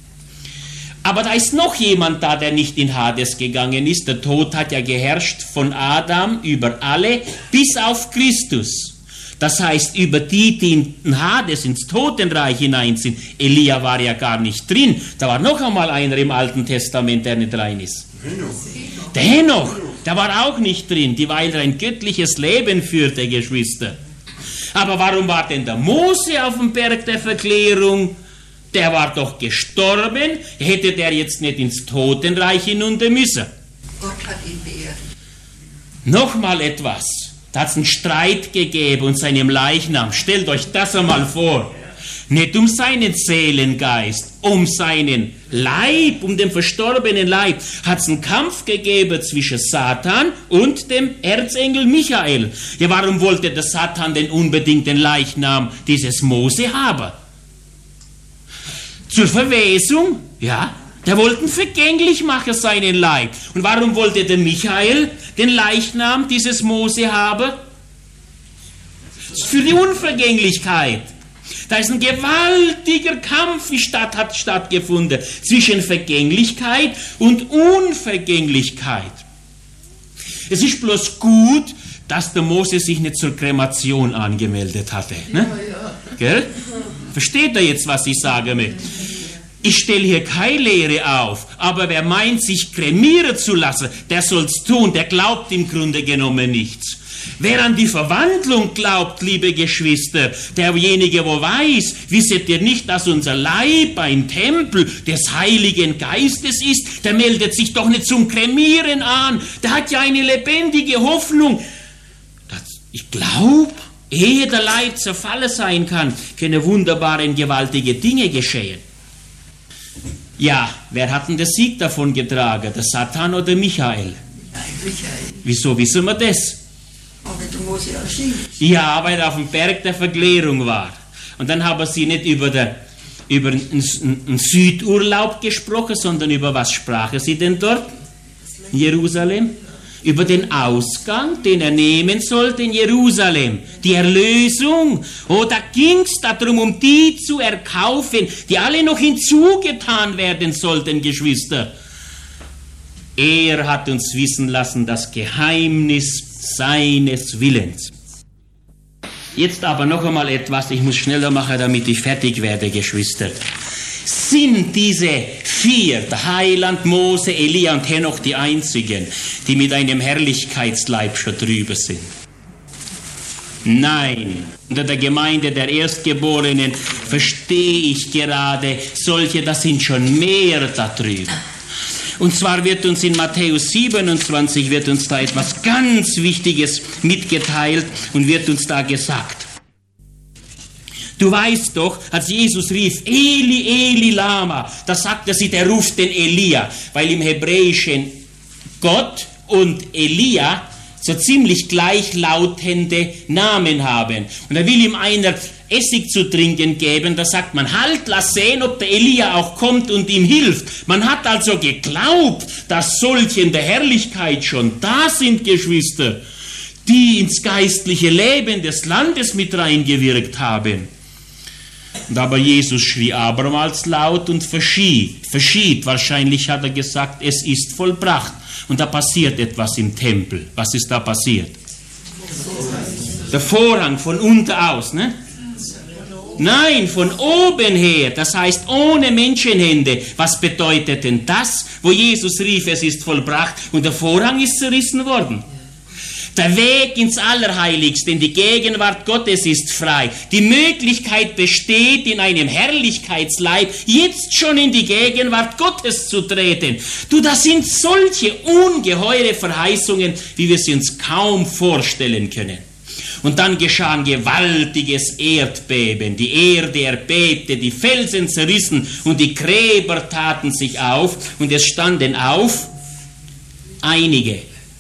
Aber da ist noch jemand da, der nicht in Hades gegangen ist. Der Tod hat ja geherrscht von Adam über alle bis auf Christus. Das heißt, über die in Hades, ins Totenreich hinein sind. Elia war ja gar nicht drin. Da war noch einmal einer im Alten Testament, der nicht rein ist. Der Henoch, der war auch nicht drin, weil er ein göttliches Leben führte, Geschwister. Aber warum war denn der Mose auf dem Berg der Verklärung? Der war doch gestorben. Hätte der jetzt nicht ins Totenreich hinunter müssen? Gott hat ihn beehrt. Nochmal etwas. Da hat es einen Streit gegeben und seinem Leichnam. Stellt euch das einmal vor. Nicht um seinen Seelengeist, um seinen Leib, um den verstorbenen Leib, hat es einen Kampf gegeben zwischen Satan und dem Erzengel Michael. Ja, warum wollte der Satan denn unbedingt den Leichnam dieses Mose haben? Zur Verwesung? Ja. Der wollte vergänglich machen, seinen Leib. Und warum wollte der Michael den Leichnam dieses Mose haben? Für die Unvergänglichkeit. Da ist ein gewaltiger Kampf hat stattgefunden zwischen Vergänglichkeit und Unvergänglichkeit. Es ist bloß gut, dass der Mose sich nicht zur Kremation angemeldet hatte. Ne? Gell? Versteht ihr jetzt, was ich sage mit? Ich stelle hier keine Lehre auf, aber wer meint, sich kremieren zu lassen, der soll es tun, der glaubt im Grunde genommen nichts. Wer an die Verwandlung glaubt, liebe Geschwister, derjenige, wo weiß, wisset ihr nicht, dass unser Leib ein Tempel des Heiligen Geistes ist, der meldet sich doch nicht zum Kremieren an, der hat ja eine lebendige Hoffnung. Ich glaube, ehe der Leib zerfallen sein kann, können wunderbare und gewaltige Dinge geschehen. Ja, wer hat denn den Sieg davon getragen? Der Satan oder Michael? Michael. Wieso wissen wir das? Aber der Mose erschien. Ja, weil er auf dem Berg der Verklärung war. Und dann haben sie nicht über einen Südurlaub gesprochen, sondern über was sprachen sie denn dort? In Jerusalem? Über den Ausgang, den er nehmen sollte in Jerusalem. Die Erlösung. Oh, da ging es darum, um die zu erkaufen, die alle noch hinzugetan werden sollten, Geschwister. Er hat uns wissen lassen, das Geheimnis seines Willens. Jetzt aber noch einmal etwas, ich muss schneller machen, damit ich fertig werde, Geschwister. Sind diese 4, der Heiland, Mose, Elia und Henoch, die einzigen, die mit einem Herrlichkeitsleib schon drüber sind? Nein, unter der Gemeinde der Erstgeborenen verstehe ich gerade solche, das sind schon mehr da drüber. Und zwar wird uns in Matthäus 27 wird uns da etwas ganz Wichtiges mitgeteilt und wird uns da gesagt. Du weißt doch, als Jesus rief, Eli, Eli, lama, da sagte sie, der ruft den Elia, weil im Hebräischen Gott und Elia so ziemlich gleichlautende Namen haben. Und er will ihm einer Essig zu trinken geben, da sagt man, halt, lass sehen, ob der Elia auch kommt und ihm hilft. Man hat also geglaubt, dass solche in der Herrlichkeit schon da sind, Geschwister, die ins geistliche Leben des Landes mit reingewirkt haben. Und aber Jesus schrie abermals laut und verschied. Wahrscheinlich hat er gesagt, es ist vollbracht. Und da passiert etwas im Tempel. Was ist da passiert? Der Vorhang von unten aus, ne? Nein, von oben her, das heißt ohne Menschenhände. Was bedeutet denn das, wo Jesus rief, es ist vollbracht und der Vorhang ist zerrissen worden? Der Weg ins Allerheiligste, in die Gegenwart Gottes ist frei. Die Möglichkeit besteht, in einem Herrlichkeitsleib jetzt schon in die Gegenwart Gottes zu treten. Du, das sind solche ungeheure Verheißungen, wie wir sie uns kaum vorstellen können. Und dann geschah ein gewaltiges Erdbeben. Die Erde erbebte, die Felsen zerrissen und die Gräber taten sich auf. Und es standen auf einige.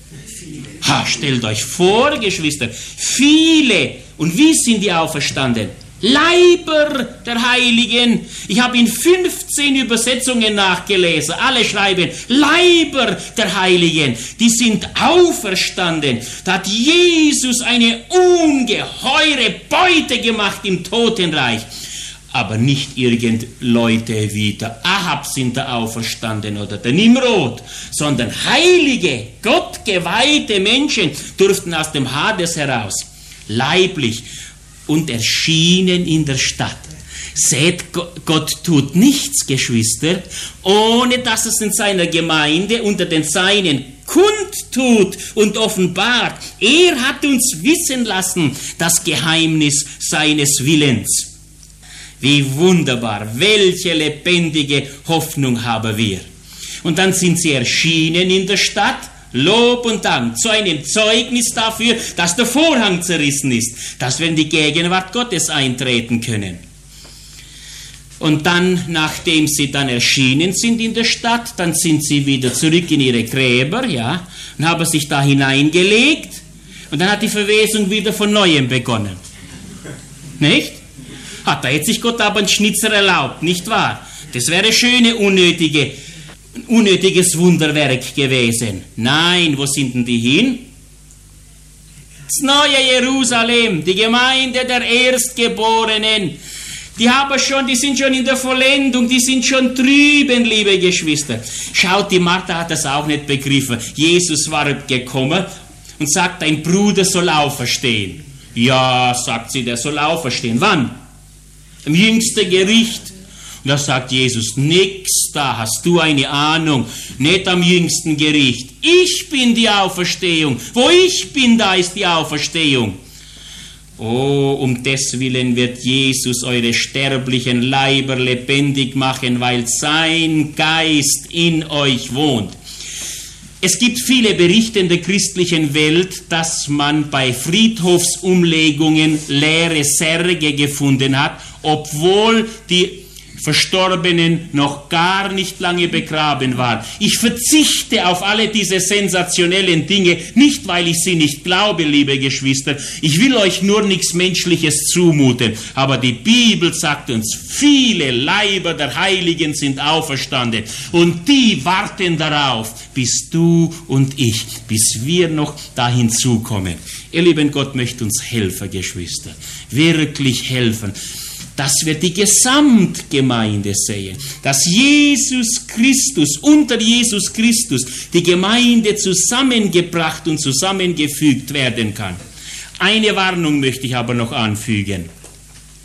Stellt euch vor, Geschwister, viele. Und wie sind die auferstanden? Leiber der Heiligen. Ich habe in 15 Übersetzungen nachgelesen. Alle schreiben Leiber der Heiligen. Die sind auferstanden. Da hat Jesus eine ungeheure Beute gemacht im Totenreich. Aber nicht irgend Leute wie der Ahab sind da auferstanden oder der Nimrod, sondern heilige, gottgeweihte Menschen durften aus dem Hades heraus, leiblich, und erschienen in der Stadt. Seht, Gott tut nichts, Geschwister, ohne dass es in seiner Gemeinde unter den Seinen kundtut und offenbart. Er hat uns wissen lassen, das Geheimnis seines Willens. Wie wunderbar, welche lebendige Hoffnung haben wir. Und dann sind sie erschienen in der Stadt, Lob und Dank, zu einem Zeugnis dafür, dass der Vorhang zerrissen ist, dass wir in die Gegenwart Gottes eintreten können. Und dann, nachdem sie dann erschienen sind in der Stadt, dann sind sie wieder zurück in ihre Gräber, ja, und haben sich da hineingelegt, und dann hat die Verwesung wieder von Neuem begonnen. Nicht? Da hätte sich Gott aber einen Schnitzer erlaubt, nicht wahr? Das wäre schöne, unnötiges Wunderwerk gewesen. Nein, wo sind denn die hin? Das neue Jerusalem, die Gemeinde der Erstgeborenen. Die sind schon in der Vollendung, die sind schon drüben, liebe Geschwister. Schaut, die Martha hat das auch nicht begriffen. Jesus war gekommen und sagt, dein Bruder soll auferstehen. Ja, sagt sie, der soll auferstehen. Wann? Im jüngsten Gericht. Und da sagt Jesus, nix, da hast du eine Ahnung, nicht am jüngsten Gericht. Ich bin die Auferstehung. Wo ich bin, da ist die Auferstehung. Oh, um deswillen wird Jesus eure sterblichen Leiber lebendig machen, weil sein Geist in euch wohnt. Es gibt viele Berichte in der christlichen Welt, dass man bei Friedhofsumlegungen leere Särge gefunden hat, obwohl die Verstorbenen noch gar nicht lange begraben waren. Ich verzichte auf alle diese sensationellen Dinge, nicht weil ich sie nicht glaube, liebe Geschwister. Ich will euch nur nichts Menschliches zumuten. Aber die Bibel sagt uns, viele Leiber der Heiligen sind auferstanden. Und die warten darauf, bis du und ich, bis wir noch dahin zukommen. Ihr lieben, Gott möchte uns helfen, Geschwister. Wirklich helfen. Dass wir die Gesamtgemeinde sehen, dass Jesus Christus, unter Jesus Christus, die Gemeinde zusammengebracht und zusammengefügt werden kann. Eine Warnung möchte ich aber noch anfügen.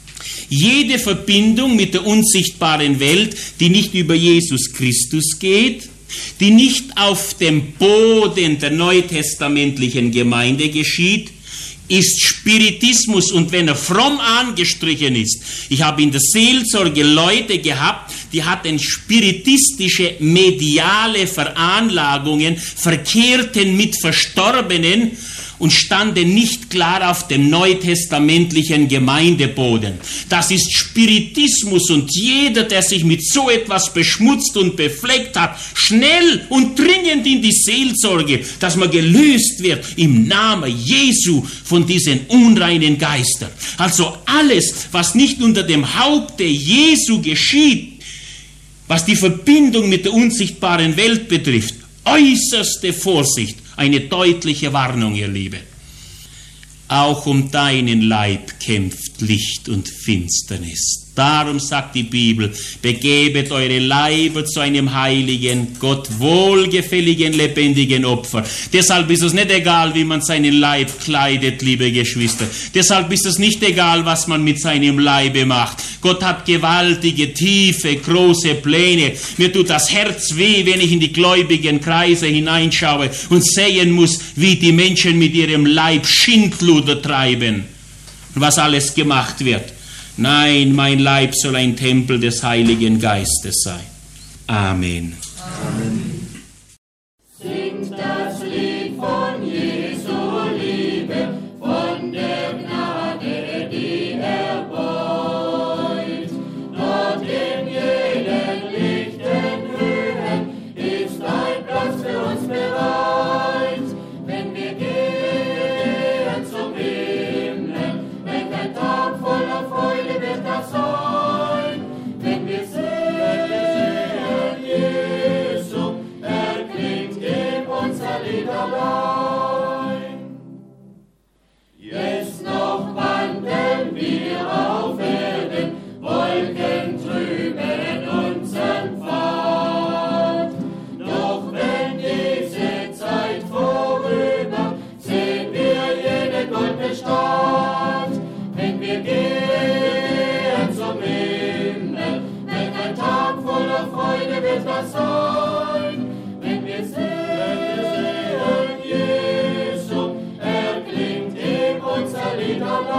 Jede Verbindung mit der unsichtbaren Welt, die nicht über Jesus Christus geht, die nicht auf dem Boden der neutestamentlichen Gemeinde geschieht, ist Spiritismus, und wenn er fromm angestrichen ist. Ich habe in der Seelsorge Leute gehabt, die hatten spiritistische, mediale Veranlagungen, verkehrten mit Verstorbenen und standen nicht klar auf dem neutestamentlichen Gemeindeboden. Das ist Spiritismus, und jeder, der sich mit so etwas beschmutzt und befleckt hat, schnell und dringend in die Seelsorge, dass man gelöst wird im Namen Jesu von diesen unreinen Geistern. Also alles, was nicht unter dem Haupte Jesu geschieht, was die Verbindung mit der unsichtbaren Welt betrifft, äußerste Vorsicht. Eine deutliche Warnung, ihr Lieben. Auch um deinen Leib kämpft Licht und Finsternis. Darum sagt die Bibel, begebet eure Leiber zu einem heiligen, Gott wohlgefälligen, lebendigen Opfer. Deshalb ist es nicht egal, wie man seinen Leib kleidet, liebe Geschwister. Deshalb ist es nicht egal, was man mit seinem Leibe macht. Gott hat gewaltige, tiefe, große Pläne. Mir tut das Herz weh, wenn ich in die gläubigen Kreise hineinschaue und sehen muss, wie die Menschen mit ihrem Leib Schindluder treiben und was alles gemacht wird. Nein, mein Leib soll ein Tempel des Heiligen Geistes sein. Amen. Amen. Singt das Lied von Jesu Liebe, von der Gnade, die er beut. Dort in jenen lichten Höhen ist ein Platz für uns bereit. Wenn wir gehen zum Himmel, wenn ein Tag voller Freude wird das sein. Wenn wir sehen Jesu, erklingt ihm unser Lied allein. Jetzt noch wandeln wir auf Erden, Wolken trüben unseren Pfad. Doch wenn diese Zeit vorüber, sehen wir jene goldene Stadt. Wenn wir gehen zum Himmel, wenn ein Tag voller Freude wird das sein. Wenn wir sehen Jesu, erklingt ihm unser Lied allein.